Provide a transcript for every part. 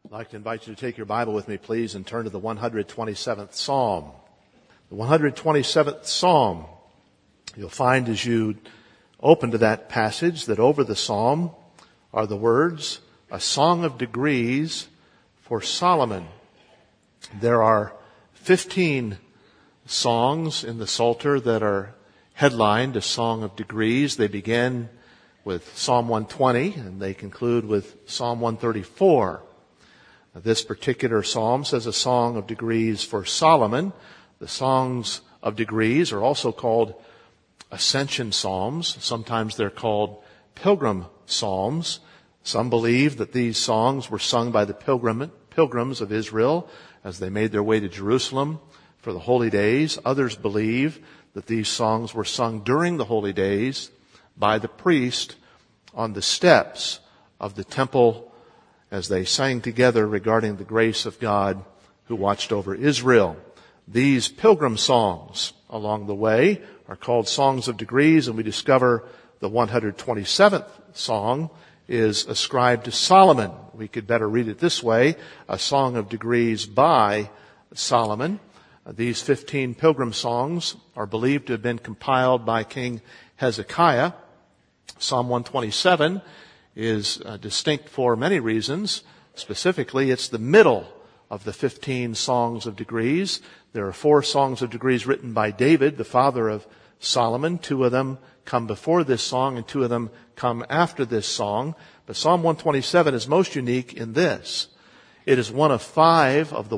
I'd like to invite you to take your Bible with me, please, and turn to the 127th Psalm. The 127th Psalm, you'll find as you open to that passage that over the Psalm are the words, "A Song of Degrees for Solomon." There are 15 songs in the Psalter that are headlined A Song of Degrees. They begin with Psalm 120 and they conclude with Psalm 134. This particular psalm says a song of degrees for Solomon. The songs of degrees are also called ascension psalms. Sometimes they're called pilgrim psalms. Some believe that these songs were sung by the pilgrims of Israel as they made their way to Jerusalem for the holy days. Others believe that these songs were sung during the holy days by the priest on the steps of the temple as they sang together regarding the grace of God who watched over Israel. These pilgrim songs along the way are called songs of degrees, and we discover the 127th song is ascribed to Solomon. We could better read it this way, a song of degrees by Solomon. These 15 pilgrim songs are believed to have been compiled by King Hezekiah. Psalm 127 is distinct for many reasons. Specifically, it's the middle of the 15 songs of degrees. There are 4 songs of degrees written by David, the father of Solomon. 2 of them come before this song and 2 of them come after this song. But Psalm 127 is most unique in this. It is one of 5 of the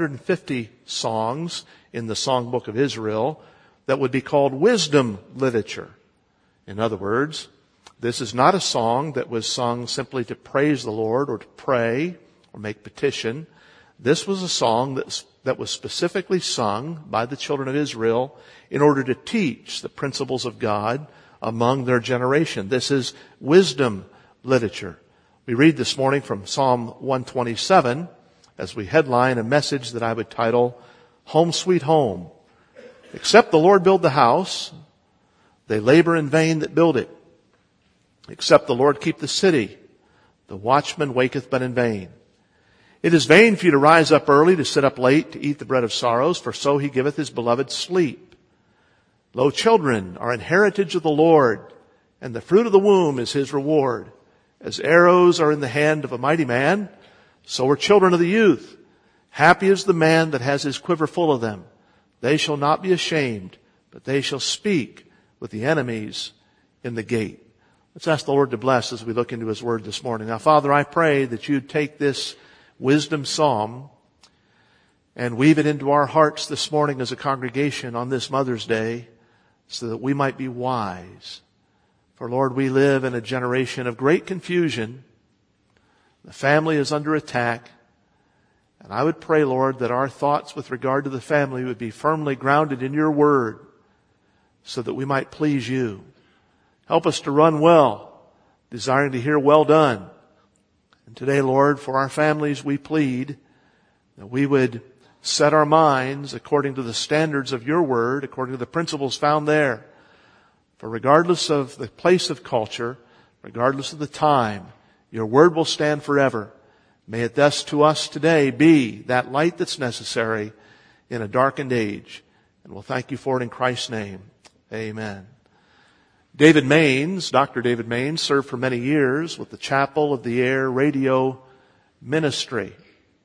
150 songs in the Songbook of Israel that would be called wisdom literature. In other words, this is not a song that was sung simply to praise the Lord or to pray or make petition. This was a song that was specifically sung by the children of Israel in order to teach the principles of God among their generation. This is wisdom literature. We read this morning from Psalm 127 as we headline a message that I would title, Home Sweet Home. Except the Lord build the house, they labor in vain that build it. Except the Lord keep the city, the watchman waketh but in vain. It is vain for you to rise up early, to sit up late, to eat the bread of sorrows, for so he giveth his beloved sleep. Lo, children are an heritage of the Lord, and the fruit of the womb is his reward. As arrows are in the hand of a mighty man, so are children of the youth. Happy is the man that has his quiver full of them. They shall not be ashamed, but they shall speak with the enemies in the gate. Let's ask the Lord to bless as we look into his word this morning. Now, Father, I pray that you'd take this wisdom psalm and weave it into our hearts this morning as a congregation on this Mother's Day so that we might be wise. For, Lord, we live in a generation of great confusion. The family is under attack. And I would pray, Lord, that our thoughts with regard to the family would be firmly grounded in your word so that we might please you. Help us to run well, desiring to hear well done. And today, Lord, for our families, we plead that we would set our minds according to the standards of your word, according to the principles found there. For regardless of the place of culture, regardless of the time, your word will stand forever. May it thus to us today be that light that's necessary in a darkened age. And we'll thank you for it in Christ's name. Amen. David Maines, Dr. David Maines, served for many years with the Chapel of the Air radio ministry.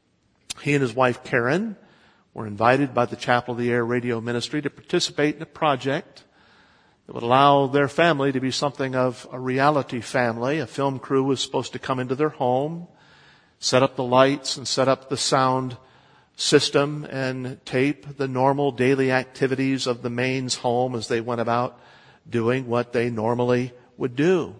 He and his wife Karen were invited by the Chapel of the Air radio ministry to participate in a project that would allow their family to be something of a reality family. A film crew was supposed to come into their home, set up the lights and set up the sound system and tape the normal daily activities of the Maines home as they went about doing what they normally would do.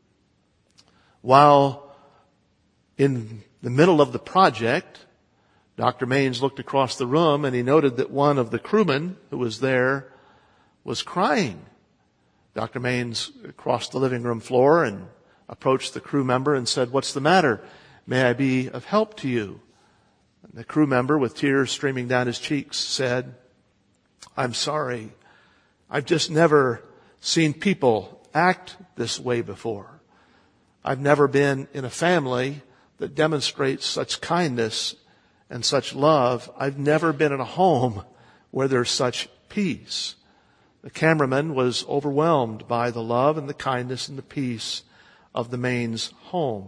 While in the middle of the project, Dr. Maines looked across the room and he noted that one of the crewmen who was there was crying. Dr. Maines crossed the living room floor and approached the crew member and said, "What's the matter? May I be of help to you?" And the crew member, with tears streaming down his cheeks, said, "I'm sorry. I've just never seen people act this way before. I've never been in a family that demonstrates such kindness and such love. I've never been in a home where there's such peace. The cameraman was overwhelmed by the love and the kindness and the peace of the Maines home.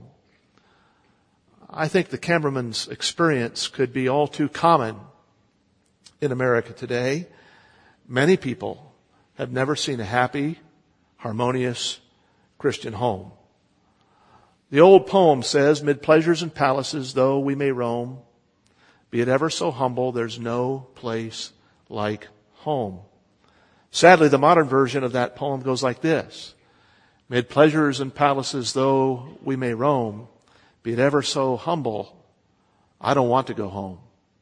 I think the cameraman's experience could be all too common in America today. Many people have never seen a happy, harmonious Christian home. The old poem says, "Mid pleasures and palaces, though we may roam, be it ever so humble, there's no place like home." Sadly, the modern version of that poem goes like this: "Mid pleasures and palaces, though we may roam, be it ever so humble, I don't want to go home."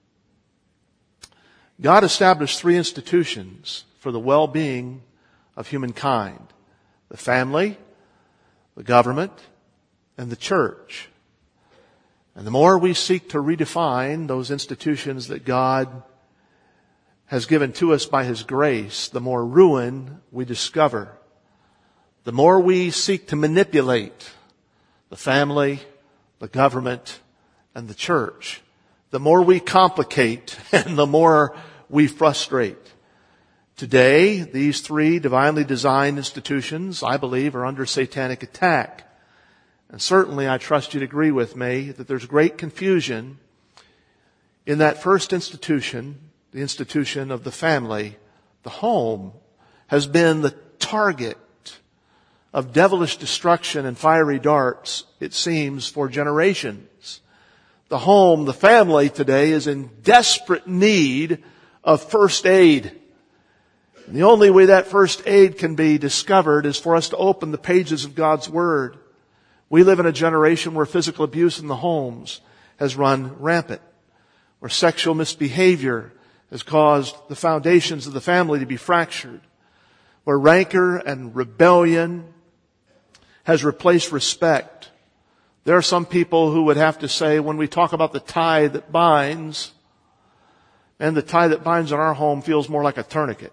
God established 3 institutions for the well-being of humankind: the family, the government, and the church. And the more we seek to redefine those institutions that God has given to us by His grace, the more ruin we discover. The more we seek to manipulate the family, the government, and the church, the more we complicate and the more we frustrate. Today, these 3 divinely designed institutions, I believe, are under satanic attack. And certainly I trust you'd agree with me that there's great confusion in that first institution, the institution of the family. The home has been the target of devilish destruction and fiery darts, it seems, for generations. The home, the family today is in desperate need of first aid. And the only way that first aid can be discovered is for us to open the pages of God's Word. We live in a generation where physical abuse in the homes has run rampant, where sexual misbehavior has caused the foundations of the family to be fractured, where rancor and rebellion has replaced respect. There are some people who would have to say, when we talk about the tie that binds, and the tie that binds in our home feels more like a tourniquet.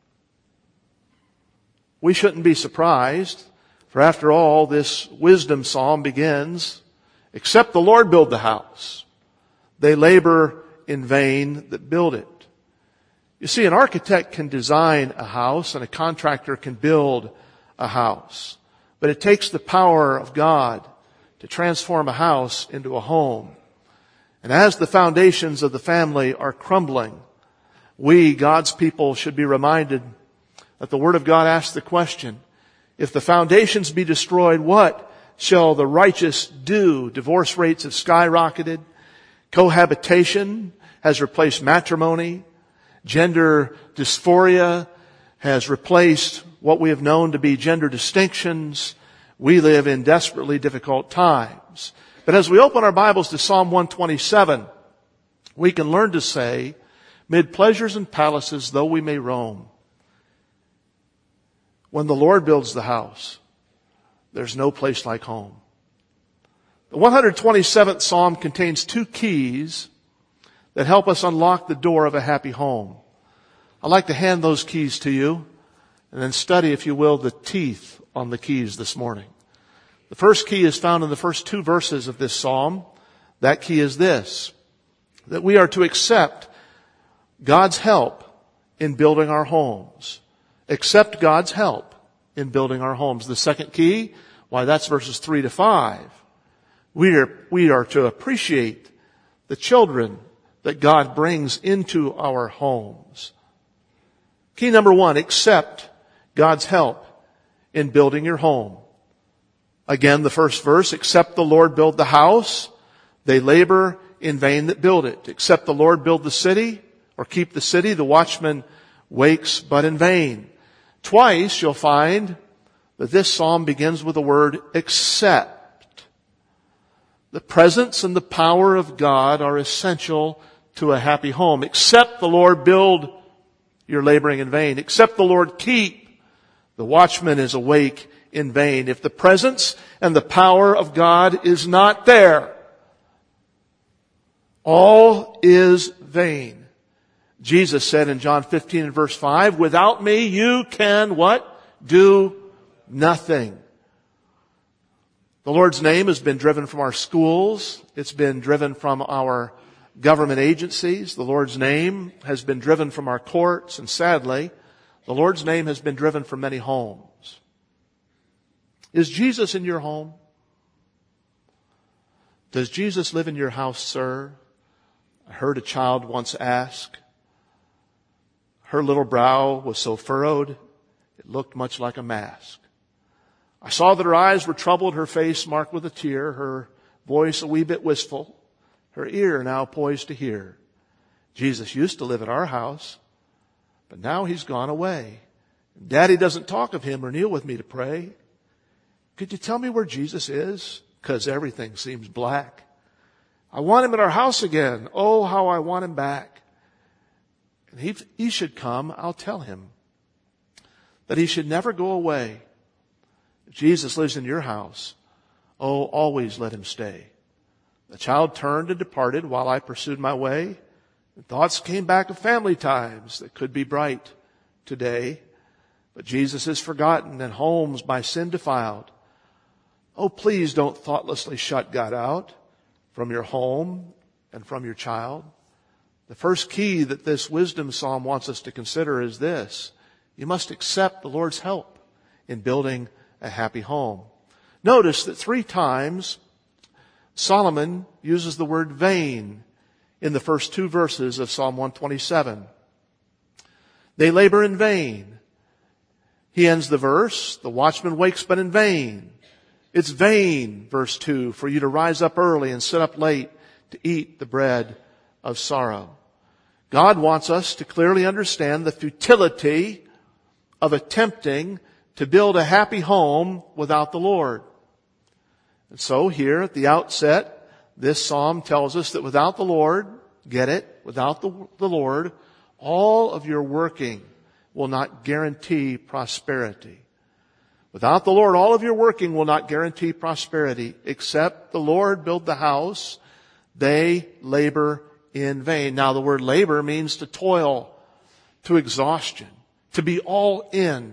We shouldn't be surprised, for after all, this wisdom psalm begins, "Except the Lord build the house, they labor in vain that build it." You see, an architect can design a house and a contractor can build a house. But it takes the power of God to transform a house into a home. And as the foundations of the family are crumbling, we, God's people, should be reminded that the Word of God asks the question, if the foundations be destroyed, what shall the righteous do? Divorce rates have skyrocketed. Cohabitation has replaced matrimony. Gender dysphoria has replaced what we have known to be gender distinctions. We live in desperately difficult times. But as we open our Bibles to Psalm 127, we can learn to say, "Mid pleasures and palaces, though we may roam, when the Lord builds the house, there's no place like home." The 127th Psalm contains 2 keys that help us unlock the door of a happy home. I'd like to hand those keys to you and then study, if you will, the teeth on the keys this morning. The first key is found in the first 2 verses of this psalm. That key is this, that we are to accept God's help in building our homes. Accept God's help in building our homes. The second key, why, that's verses 3 to 5. We are to appreciate the children that God brings into our homes. Key number 1, accept God's help in building your home. Again, the first verse, "Except the Lord build the house, they labor in vain that build it. Except the Lord build the city, or keep the city, the watchman wakes but in vain." Twice you'll find that this psalm begins with the word "except." The presence and the power of God are essential to a happy home. Except the Lord build, you're laboring in vain. Except the Lord keep, the watchman is awake in vain. If the presence and the power of God is not there, all is vain. Jesus said in John 15 and verse 5, "Without me you can" what? "Do nothing." The Lord's name has been driven from our schools. It's been driven from our government agencies. The Lord's name has been driven from our courts. And sadly, the Lord's name has been driven from many homes. Is Jesus in your home? Does Jesus live in your house, sir? I heard a child once ask. Her little brow was so furrowed, it looked much like a mask. I saw that her eyes were troubled, her face marked with a tear, her voice a wee bit wistful, her ear now poised to hear. Jesus used to live at our house, but now he's gone away. Daddy doesn't talk of him or kneel with me to pray. Could you tell me where Jesus is? 'Cause everything seems black. I want him at our house again. Oh, how I want him back. And if he should come, I'll tell him that he should never go away. If Jesus lives in your house, oh, always let him stay. The child turned and departed while I pursued my way. And thoughts came back of family times that could be bright today. But Jesus is forgotten and homes by sin defiled. Oh, please don't thoughtlessly shut God out from your home and from your child. The first key that this wisdom psalm wants us to consider is this. You must accept the Lord's help in building a happy home. Notice that 3 times Solomon uses the word vain in the first 2 verses of Psalm 127. They labor in vain. He ends the verse, the watchman wakes but in vain. It's vain, verse 2, for you to rise up early and sit up late to eat the bread of sorrow. God wants us to clearly understand the futility of attempting to build a happy home without the Lord. And so here at the outset, this psalm tells us that without the Lord, get it, without the Lord, all of your working will not guarantee prosperity. Without the Lord, all of your working will not guarantee prosperity. Except the Lord build the house, they labor in vain. Now the word labor means to toil to exhaustion, to be all in,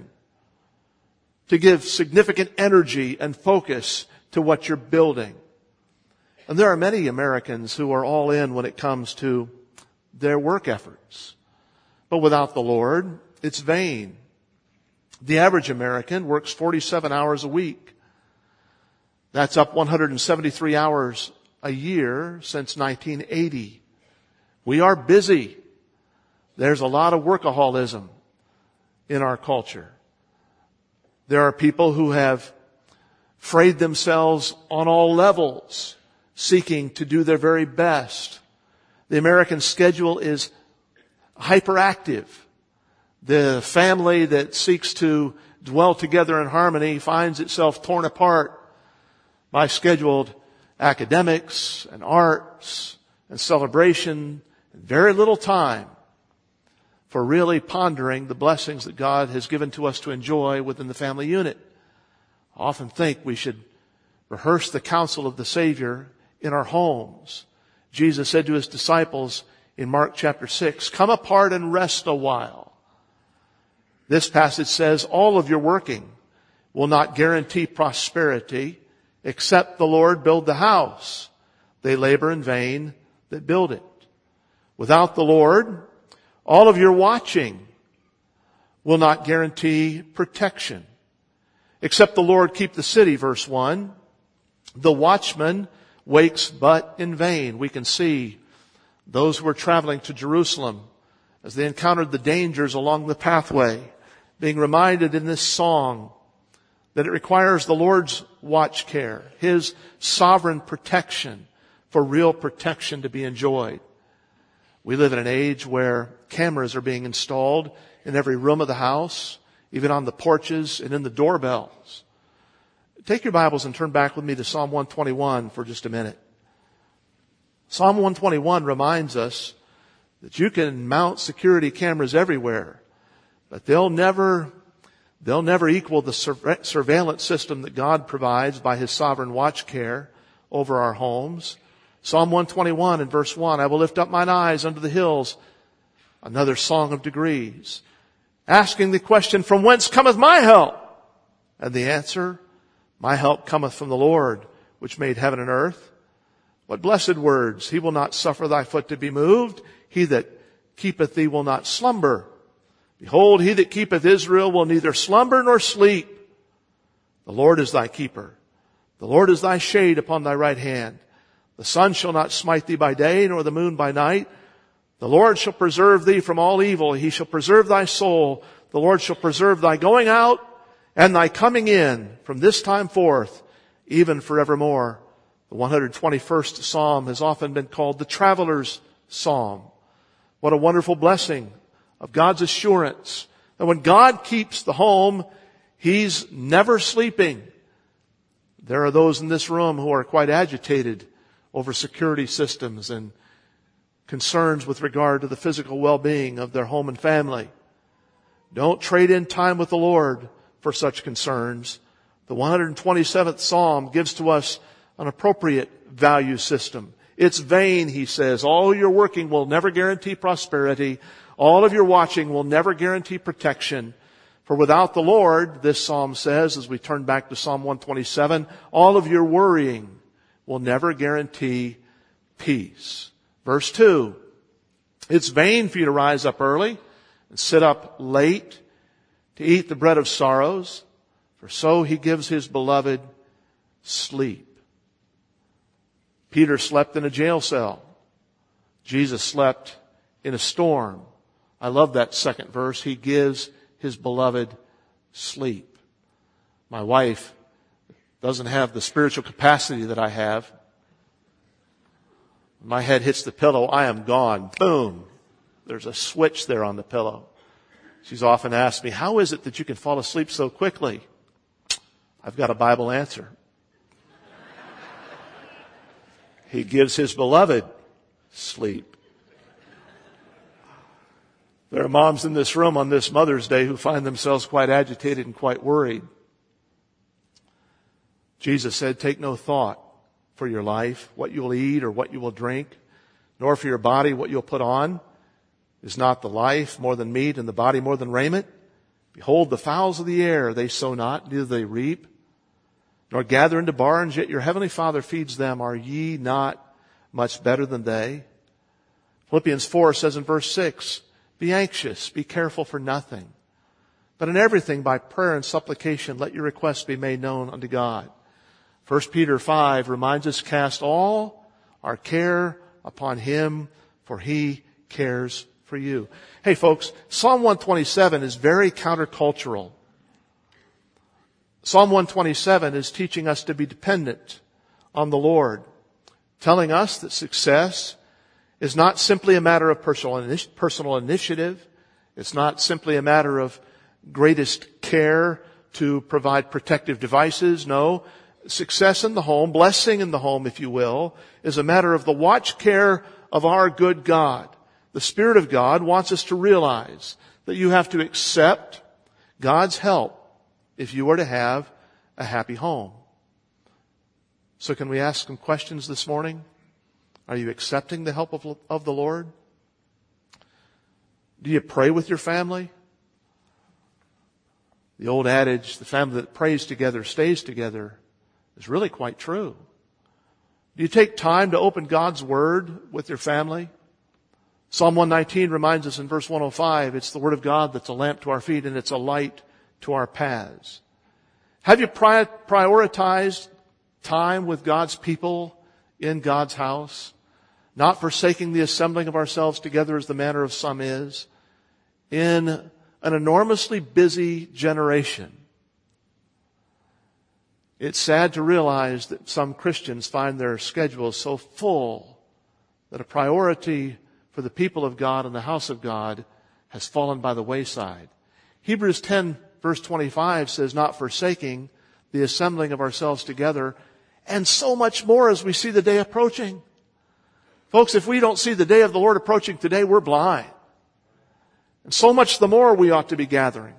to give significant energy and focus to what you're building. And there are many Americans who are all in when it comes to their work efforts. But without the Lord, it's vain. The average American works 47 hours a week. That's up 173 hours a year since 1980. We are busy. There's a lot of workaholism in our culture. There are people who have frayed themselves on all levels, seeking to do their very best. The American schedule is hyperactive. The family that seeks to dwell together in harmony finds itself torn apart by scheduled academics and arts and celebration, and very little time for really pondering the blessings that God has given to us to enjoy within the family unit. I often think we should rehearse the counsel of the Savior in our homes. Jesus said to his disciples in Mark chapter 6, "Come apart and rest a while." This passage says all of your working will not guarantee prosperity except the Lord build the house. They labor in vain that build it. Without the Lord, all of your watching will not guarantee protection. Except the Lord keep the city, verse 1. The watchman wakes but in vain. We can see those who were traveling to Jerusalem as they encountered the dangers along the pathway, being reminded in this song that it requires the Lord's watch care, his sovereign protection for real protection to be enjoyed. We live in an age where cameras are being installed in every room of the house, even on the porches and in the doorbells. Take your Bibles and turn back with me to Psalm 121 for just a minute. Psalm 121 reminds us that you can mount security cameras everywhere, but they'll never equal the surveillance system that God provides by his sovereign watch care over our homes. Psalm 121 and verse 1, I will lift up mine eyes unto the hills. Another song of degrees. Asking the question, from whence cometh my help? And the answer, My help cometh from the Lord, which made heaven and earth. What blessed words! He will not suffer thy foot to be moved. He that keepeth thee will not slumber. Behold, he that keepeth Israel will neither slumber nor sleep. The Lord is thy keeper. The Lord is thy shade upon thy right hand. The sun shall not smite thee by day, nor the moon by night. The Lord shall preserve thee from all evil. He shall preserve thy soul. The Lord shall preserve thy going out and thy coming in from this time forth, even forevermore. The 121st Psalm has often been called the traveler's Psalm. What a wonderful blessing of God's assurance that when God keeps the home, He's never sleeping. There are those in this room who are quite agitated over security systems and concerns with regard to the physical well-being of their home and family. Don't trade in time with the Lord for such concerns. The 127th Psalm gives to us an appropriate value system. It's vain, he says. All your working will never guarantee prosperity. All of your watching will never guarantee protection. For without the Lord, this psalm says, as we turn back to Psalm 127, all of your worrying will never guarantee peace. Verse 2, it's vain for you to rise up early and sit up late to eat the bread of sorrows, for so he gives his beloved sleep. Peter slept in a jail cell. Jesus slept in a storm. I love that second verse. He gives his beloved sleep. My wife doesn't have the spiritual capacity that I have. When my head hits the pillow, I am gone. Boom. There's a switch there on the pillow. She's often asked me, how is it that you can fall asleep so quickly? I've got a Bible answer. He gives his beloved sleep. There are moms in this room on this Mother's Day who find themselves quite agitated and quite worried. Jesus said, take no thought for your life, what you will eat or what you will drink, nor for your body what you'll put on. Is not the life more than meat and the body more than raiment? Behold, the fowls of the air, they sow not, neither they reap, nor gather into barns, yet your heavenly Father feeds them. Are ye not much better than they? Philippians 4 says in verse 6, be anxious, be careful for nothing, but in everything by prayer and supplication let your requests be made known unto God. 1 Peter 5 reminds us, cast all our care upon Him, for He cares for you. Hey folks, Psalm 127 is very countercultural. Psalm 127 is teaching us to be dependent on the Lord, telling us that success is not simply a matter of personal initiative. It's not simply a matter of greatest care to provide protective devices. No, success in the home, blessing in the home, if you will, is a matter of the watch care of our good God. The Spirit of God wants us to realize that you have to accept God's help if you are to have a happy home. So can we ask some questions this morning? Are you accepting the help of the Lord? Do you pray with your family? The old adage, the family that prays together stays together, is really quite true. Do you take time to open God's Word with your family? Psalm 119 reminds us in verse 105, it's the Word of God that's a lamp to our feet and it's a light to our paths. Have you prioritized time with God's people in God's house? Not forsaking the assembling of ourselves together as the manner of some is. In an enormously busy generation, it's sad to realize that some Christians find their schedules so full that a priority for the people of God and the house of God has fallen by the wayside. Hebrews 10 verse 25 says, not forsaking the assembling of ourselves together, and so much more as we see the day approaching. Folks, if we don't see the day of the Lord approaching today, we're blind. And so much the more we ought to be gathering.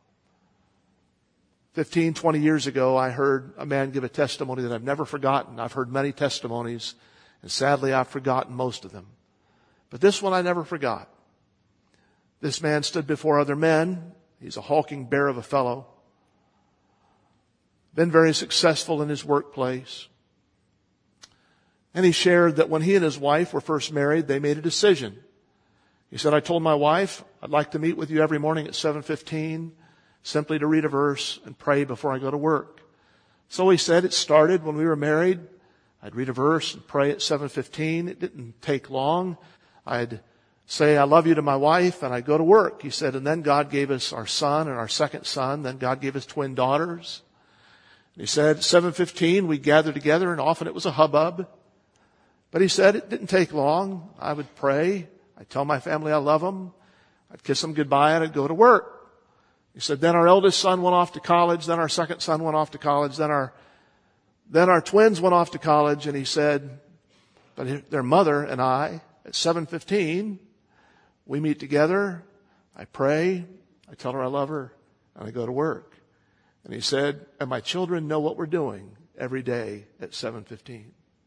15, 20 years ago, I heard a man give a testimony that I've never forgotten. I've heard many testimonies, and sadly I've forgotten most of them. But this one I never forgot. This man stood before other men. He's a hulking bear of a fellow. been very successful in his workplace. And he shared that when he and his wife were first married, they made a decision. He said, I told my wife, I'd like to meet with you every morning at 7:15, simply to read a verse and pray before I go to work. So he said it started when we were married. I'd read a verse and pray at 7:15. It didn't take long. I'd say, I love you to my wife, and I'd go to work. He said, and then God gave us our son and our second son. Then God gave us twin daughters. And he said, at 7:15, we'd gather together, and often it was a hubbub. But he said it didn't take long. I would pray. I'd tell my family I love them. I'd kiss them goodbye, and I'd go to work. He said, then our eldest son went off to college. Then our second son went off to college. Then our twins went off to college. And he said, but their mother and I, at 7:15, we meet together. I pray. I tell her I love her, and I go to work. And he said, and my children know what we're doing every day at 7:15.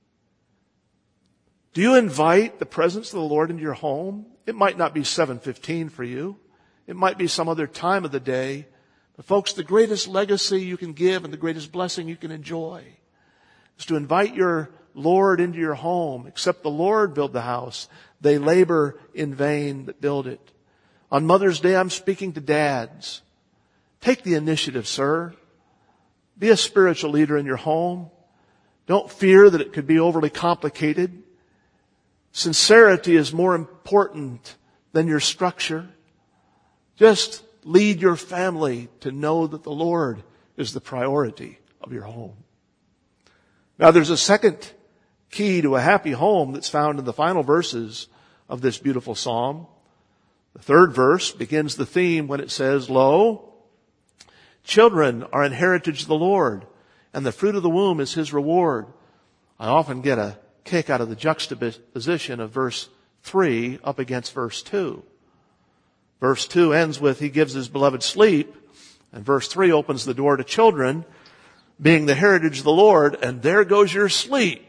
Do you invite the presence of the Lord into your home? It might not be 7:15 for you. It might be some other time of the day. But folks, the greatest legacy you can give and the greatest blessing you can enjoy is to invite your Lord into your home. Except the Lord build the house, they labor in vain that build it. On Mother's Day, I'm speaking to dads. Take the initiative, sir. Be a spiritual leader in your home. Don't fear that it could be overly complicated. Sincerity is more important than your structure. Just lead your family to know that the Lord is the priority of your home. Now there's a second key to a happy home that's found in the final verses of this beautiful psalm. The third verse begins the theme when it says, Lo, children are an heritage of the Lord, and the fruit of the womb is his reward. I often get a kick out of the juxtaposition of verse 3 up against verse 2. Verse 2 ends with, he gives his beloved sleep, and verse 3 opens the door to children being the heritage of the Lord, and there goes your sleep.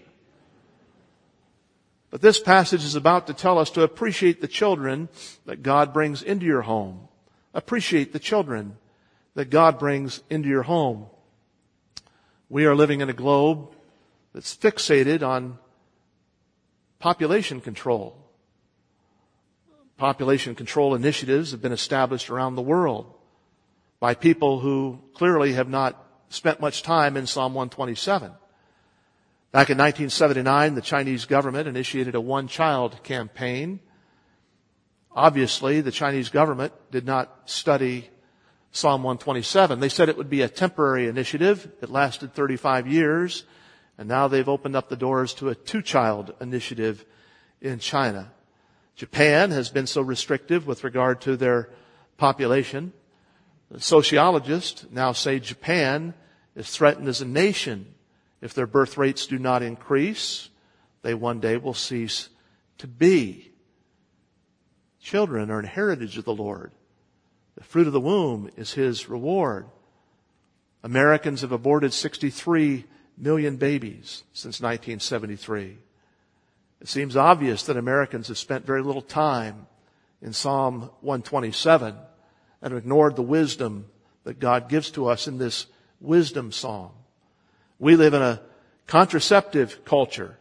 But this passage is about to tell us to appreciate the children that God brings into your home. Appreciate the children that God brings into your home. We are living in a globe that's fixated on population control. Population control initiatives have been established around the world by people who clearly have not spent much time in Psalm 127. Back in 1979, the Chinese government initiated a one-child campaign. Obviously, the Chinese government did not study Psalm 127. They said it would be a temporary initiative. It lasted 35 years. And now they've opened up the doors to a two-child initiative in China. Japan has been so restrictive with regard to their population. Sociologists now say Japan is threatened as a nation. If their birth rates do not increase, they one day will cease to be. Children are an heritage of the Lord. The fruit of the womb is his reward. Americans have aborted 63 million babies since 1973. It seems obvious that Americans have spent very little time in Psalm 127 and have ignored the wisdom that God gives to us in this wisdom psalm. We live in a contraceptive culture.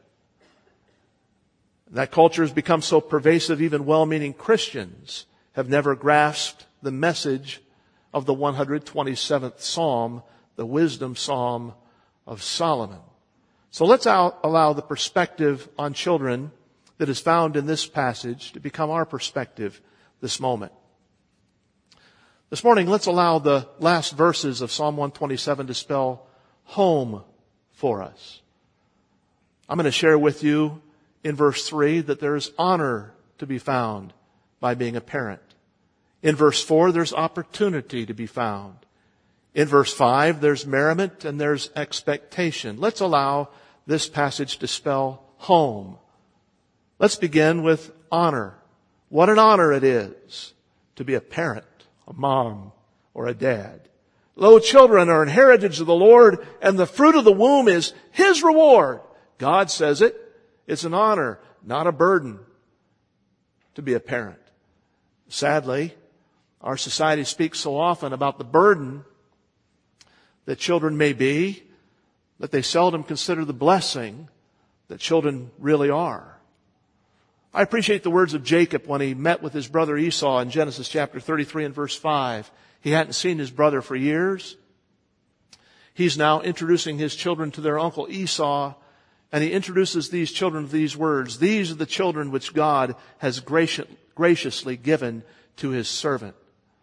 That culture has become so pervasive, even well-meaning Christians have never grasped the message of the 127th Psalm, the wisdom psalm of Solomon. So let's allow the perspective on children that is found in this passage to become our perspective this moment. This morning, let's allow the last verses of Psalm 127 to spell home for us. I'm going to share with you in verse 3 that there's honor to be found by being a parent. In verse 4, there's opportunity to be found. In verse 5, there's merriment and there's expectation. Let's allow this passage to spell home. Let's begin with honor. What an honor it is to be a parent, a mom, or a dad. Lo, children are an heritage of the Lord, and the fruit of the womb is his reward. God says it. It's an honor, not a burden, to be a parent. Sadly, our society speaks so often about the burden that children may be, but they seldom consider the blessing that children really are. I appreciate the words of Jacob when he met with his brother Esau in Genesis chapter 33 and verse 5. He hadn't seen his brother for years. He's now introducing his children to their uncle Esau, and he introduces these children with these words. These are the children which God has graciously given to his servant.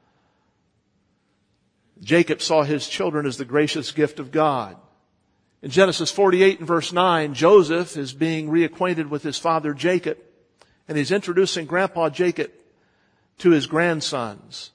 Jacob saw his children as the gracious gift of God. In Genesis 48 and verse 9, Joseph is being reacquainted with his father Jacob, and he's introducing Grandpa Jacob to his grandsons.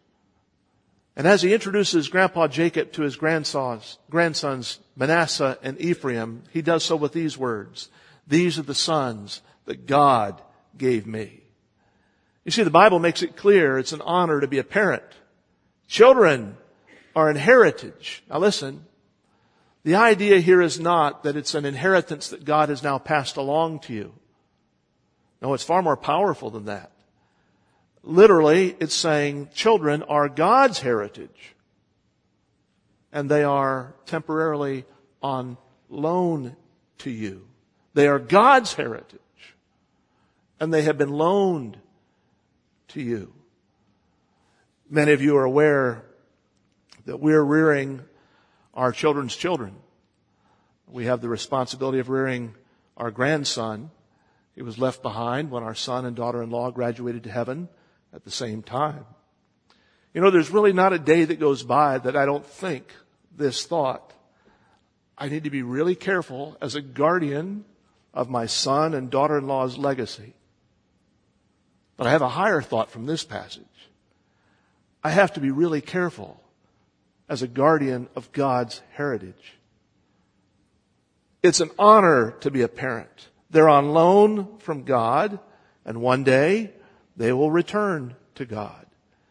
And as he introduces Grandpa Jacob to his grandsons, Manasseh and Ephraim, he does so with these words. These are the sons that God gave me. You see, the Bible makes it clear it's an honor to be a parent. Children are an heritage. Now listen, the idea here is not that it's an inheritance that God has now passed along to you. No, it's far more powerful than that. Literally, it's saying children are God's heritage, and they are temporarily on loan to you. They are God's heritage, and they have been loaned to you. Many of you are aware that we're rearing our children's children. We have the responsibility of rearing our grandson. He was left behind when our son and daughter-in-law graduated to heaven at the same time. You know, there's really not a day that goes by that I don't think this thought. I need to be really careful as a guardian of my son and daughter-in-law's legacy. But I have a higher thought from this passage. I have to be really careful as a guardian of God's heritage. It's an honor to be a parent. They're on loan from God, and one day they will return to God.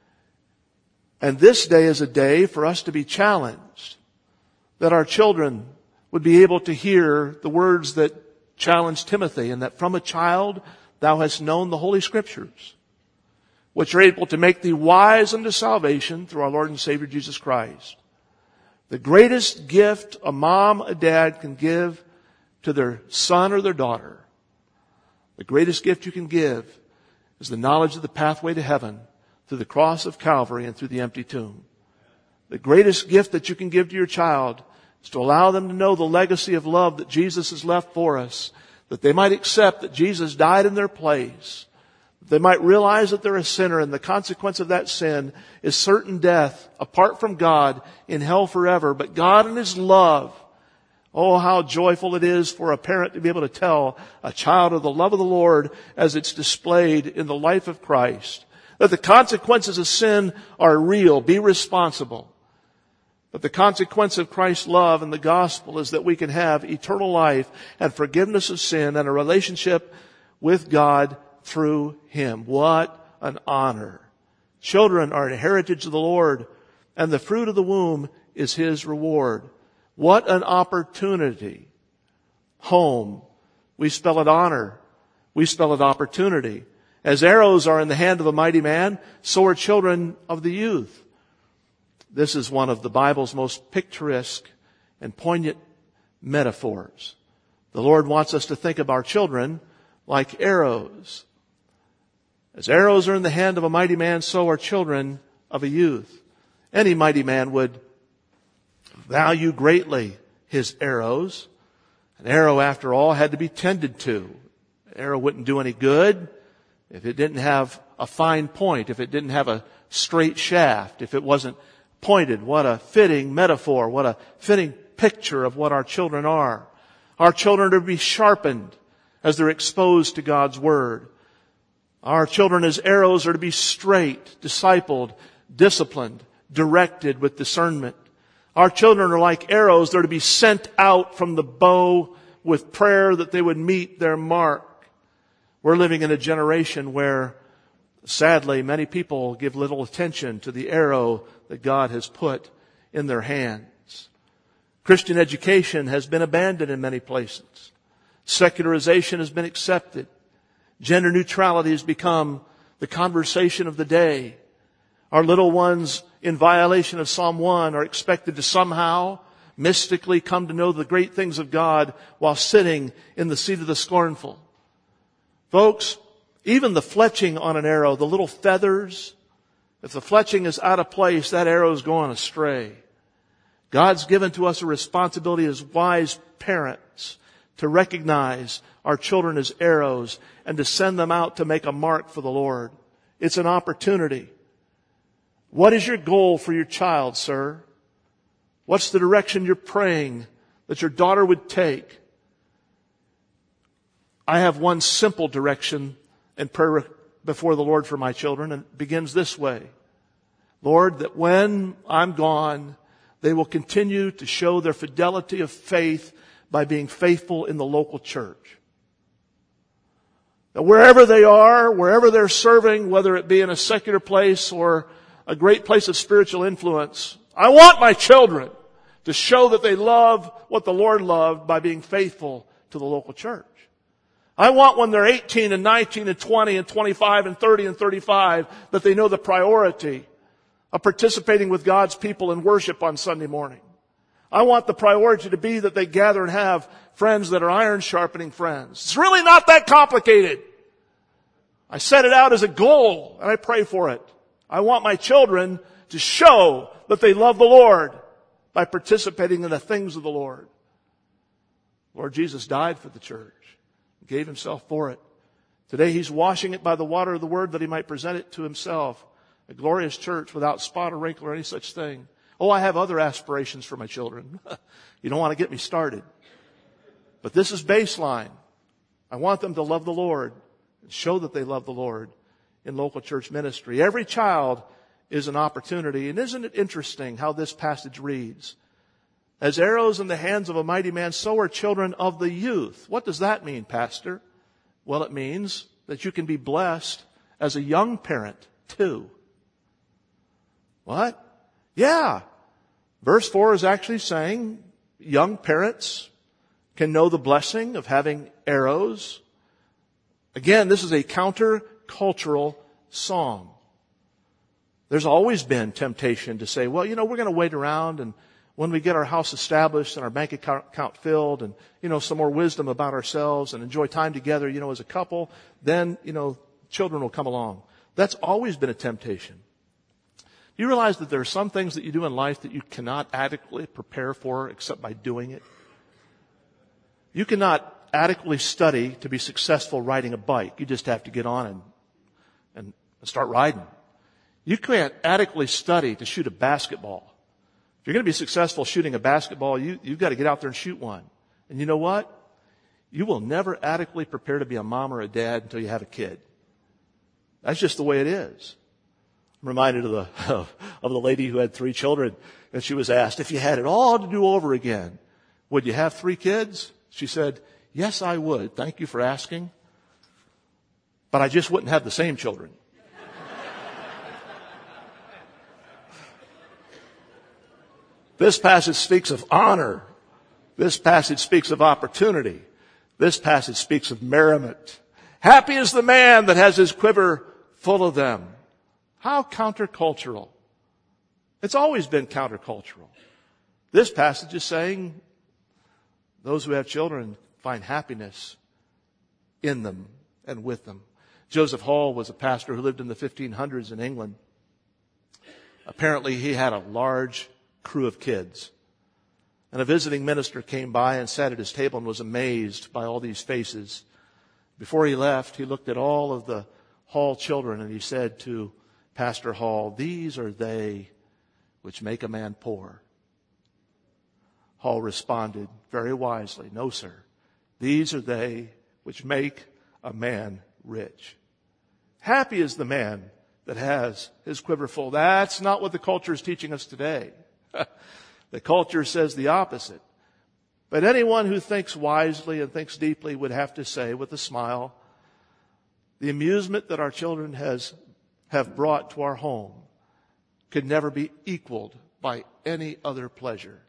And this day is a day for us to be challenged, that our children would be able to hear the words that challenged Timothy, and that from a child thou hast known the Holy Scriptures, which are able to make thee wise unto salvation through our Lord and Savior Jesus Christ. The greatest gift a mom, a dad can give to their son or their daughter, the greatest gift you can give is the knowledge of the pathway to heaven through the cross of Calvary and through the empty tomb. The greatest gift that you can give to your child is to allow them to know the legacy of love that Jesus has left for us, that they might accept that Jesus died in their place, that they might realize that they're a sinner, and the consequence of that sin is certain death apart from God in hell forever. But God in His love, oh, how joyful it is for a parent to be able to tell a child of the love of the Lord as it's displayed in the life of Christ. That the consequences of sin are real. Be responsible. But the consequence of Christ's love and the gospel is that we can have eternal life and forgiveness of sin and a relationship with God through Him. What an honor. Children are an heritage of the Lord, and the fruit of the womb is His reward. What an opportunity. Home, we spell it honor. We spell it opportunity. As arrows are in the hand of a mighty man, so are children of the youth. This is one of the Bible's most picturesque and poignant metaphors. The Lord wants us to think of our children like arrows. As arrows are in the hand of a mighty man, so are children of a youth. Any mighty man would value greatly his arrows. An arrow, after all, had to be tended to. An arrow wouldn't do any good if it didn't have a fine point, if it didn't have a straight shaft, if it wasn't pointed. What a fitting metaphor, what a fitting picture of what our children are. Our children are to be sharpened as they're exposed to God's Word. Our children as arrows are to be straight, discipled, disciplined, directed with discernment. Our children are like arrows. They're to be sent out from the bow with prayer that they would meet their mark. We're living in a generation where, sadly, many people give little attention to the arrow that God has put in their hands. Christian education has been abandoned in many places. Secularization has been accepted. Gender neutrality has become the conversation of the day. Our little ones, in violation of Psalm 1, are expected to somehow mystically come to know the great things of God while sitting in the seat of the scornful. Folks, even the fletching on an arrow, the little feathers, if the fletching is out of place, that arrow is going astray. God's given to us a responsibility as wise parents to recognize our children as arrows and to send them out to make a mark for the Lord. It's an opportunity. What is your goal for your child, sir? What's the direction you're praying that your daughter would take? I have one simple direction in prayer before the Lord for my children, and it begins this way. Lord, that when I'm gone, they will continue to show their fidelity of faith by being faithful in the local church. That wherever they are, wherever they're serving, whether it be in a secular place or a great place of spiritual influence, I want my children to show that they love what the Lord loved by being faithful to the local church. I want when they're 18 and 19 and 20 and 25 and 30 and 35 that they know the priority of participating with God's people in worship on Sunday morning. I want the priority to be that they gather and have friends that are iron sharpening friends. It's really not that complicated. I set it out as a goal and I pray for it. I want my children to show that they love the Lord by participating in the things of the Lord. Lord Jesus died for the church, gave himself for it. Today he's washing it by the water of the word that he might present it to himself, a glorious church without spot or wrinkle or any such thing. Oh, I have other aspirations for my children. You don't want to get me started. But this is baseline. I want them to love the Lord and show that they love the Lord in local church ministry. Every child is an opportunity. And isn't it interesting how this passage reads? As arrows in the hands of a mighty man, so are children of the youth. What does that mean, Pastor? Well, it means that you can be blessed as a young parent too. What? Yeah. Verse 4 is actually saying young parents can know the blessing of having arrows. Again, this is a counter-cultural psalm. There's always been temptation to say, well, we're going to wait around and when we get our house established and our bank account filled and, some more wisdom about ourselves and enjoy time together, as a couple, then, children will come along. That's always been a temptation. Do you realize that there are some things that you do in life that you cannot adequately prepare for except by doing it? You cannot adequately study to be successful riding a bike. You just have to get on and start riding. You can't adequately study to shoot a basketball. If you're going to be successful shooting a basketball, you've got to get out there and shoot one. And you know what? You will never adequately prepare to be a mom or a dad until you have a kid. That's just the way it is. I'm reminded of the lady who had 3 children, and she was asked, if you had it all to do over again, would you have 3 kids? She said, yes, I would. Thank you for asking. But I just wouldn't have the same children. This passage speaks of honor. This passage speaks of opportunity. This passage speaks of merriment. Happy is the man that has his quiver full of them. How countercultural. It's always been countercultural. This passage is saying those who have children find happiness in them and with them. Joseph Hall was a pastor who lived in the 1500s in England. Apparently he had a large crew of kids. And a visiting minister came by and sat at his table and was amazed by all these faces. Before he left, he looked at all of the Hall children and he said to Pastor Hall, these are they which make a man poor. Hall responded very wisely, no, sir. These are they which make a man rich. Happy is the man that has his quiver full. That's not what the culture is teaching us today. The culture says the opposite. But anyone who thinks wisely and thinks deeply would have to say with a smile, the amusement that our children have brought to our home could never be equaled by any other pleasure.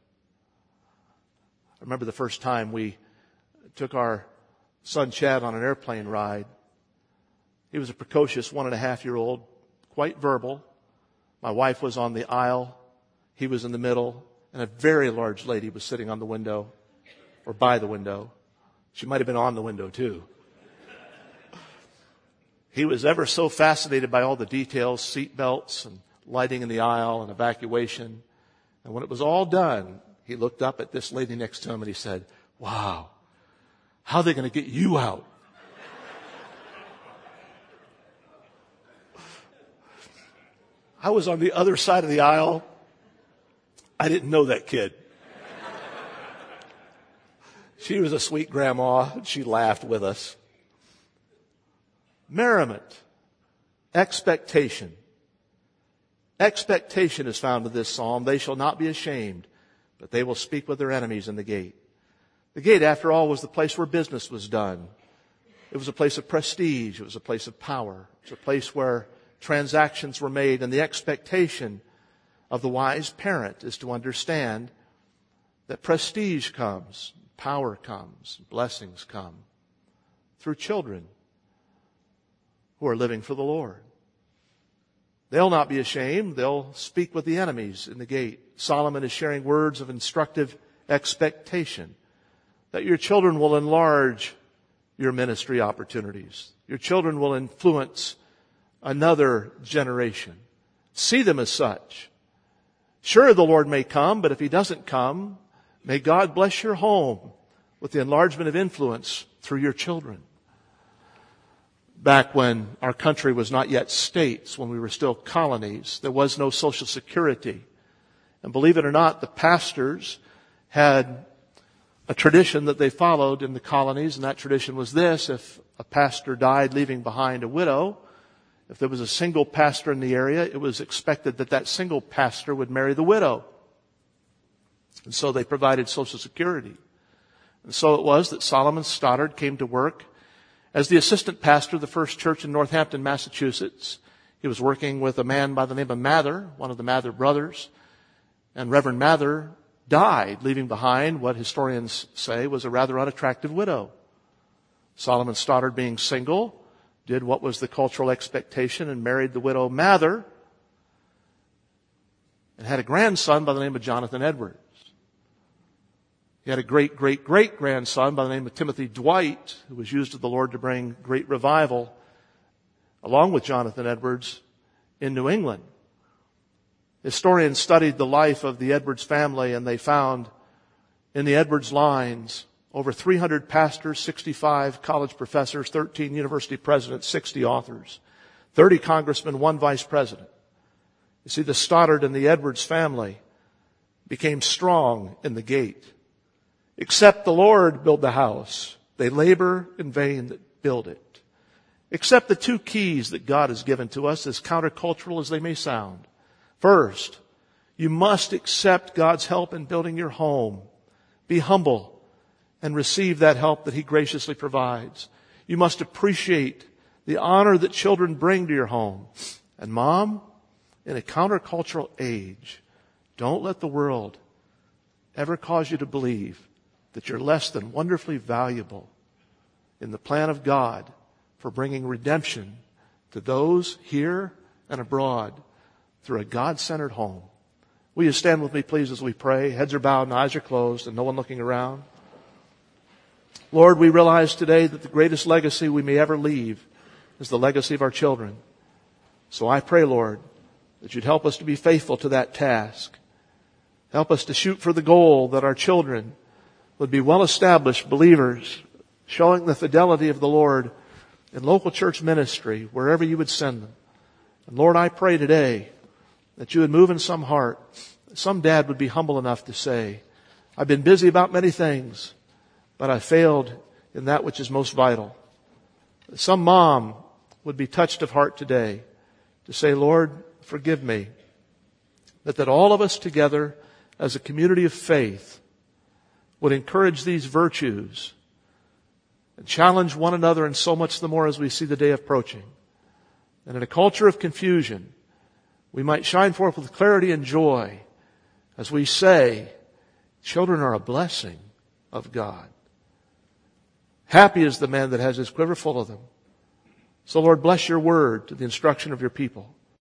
I remember the first time we took our son Chad on an airplane ride. He was a precocious 1.5-year-old, quite verbal, My wife was on the aisle. He was in the middle. And a very large lady was sitting on the window, or by the window. She might have been on the window too. He was ever so fascinated by all the details, seat belts and lighting in the aisle and evacuation. And when it was all done, he looked up at this lady next to him and he said, "Wow, how are they going to get you out?" I was on the other side of the aisle. I didn't know that kid. She was a sweet grandma. She laughed with us. Merriment, expectation. Expectation is found in this psalm. They shall not be ashamed, but they will speak with their enemies in the gate. The gate, after all, was the place where business was done. It was a place of prestige. It was a place of power. It was a place where transactions were made, and the expectation of the wise parent is to understand that prestige comes, power comes, blessings come through children who are living for the Lord. They'll not be ashamed. They'll speak with the enemies in the gate. Solomon is sharing words of instructive expectation that your children will enlarge your ministry opportunities. Your children will influence another generation. See them as such. Sure, the Lord may come, but if He doesn't come, may God bless your home with the enlargement of influence through your children. Back when our country was not yet states, when we were still colonies, there was no Social Security. And believe it or not, the pastors had a tradition that they followed in the colonies, and that tradition was this: if a pastor died leaving behind a widow, if there was a single pastor in the area, it was expected that that single pastor would marry the widow. And so they provided Social Security. And so it was that Solomon Stoddard came to work as the assistant pastor of the First Church in Northampton, Massachusetts. He was working with a man by the name of Mather, one of the Mather brothers. And Reverend Mather died, leaving behind what historians say was a rather unattractive widow. Solomon Stoddard, being single, did what was the cultural expectation and married the widow Mather and had a grandson by the name of Jonathan Edwards. He had a great-great-great-grandson by the name of Timothy Dwight, who was used of the Lord to bring great revival, along with Jonathan Edwards, in New England. Historians studied the life of the Edwards family, and they found in the Edwards lines over 300 pastors, 65 college professors, 13 university presidents, 60 authors, 30 congressmen, 1 vice president. You see, the Stoddard and the Edwards family became strong in the gate. Except the Lord build the house, they labor in vain that build it. Except the 2 keys that God has given to us, as countercultural as they may sound. First, you must accept God's help in building your home. Be humble and receive that help that He graciously provides. You must appreciate the honor that children bring to your home. And Mom, in a countercultural age, don't let the world ever cause you to believe that you're less than wonderfully valuable in the plan of God for bringing redemption to those here and abroad through a God-centered home. Will you stand with me, please, as we pray? Heads are bowed and eyes are closed and no one looking around. Lord, we realize today that the greatest legacy we may ever leave is the legacy of our children. So I pray, Lord, that You'd help us to be faithful to that task. Help us to shoot for the goal that our children would be well-established believers, showing the fidelity of the Lord in local church ministry, wherever You would send them. And Lord, I pray today that You would move in some heart. Some dad would be humble enough to say, I've been busy about many things, but I failed in that which is most vital. Some mom would be touched of heart today to say, Lord, forgive me. That all of us together as a community of faith would encourage these virtues and challenge one another, and so much the more as we see the day approaching. And in a culture of confusion, we might shine forth with clarity and joy as we say, children are a blessing of God. Happy is the man that has his quiver full of them. So Lord, bless Your word to the instruction of Your people.